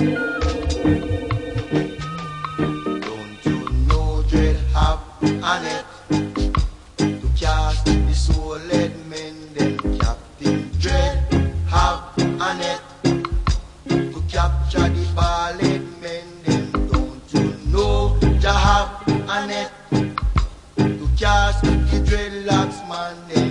Don't you know dread have on it to cast the soul-led men, them Captain Dread have on it to capture the ball-led men, them don't you know Jah have on it to cast the dreadlocks man, them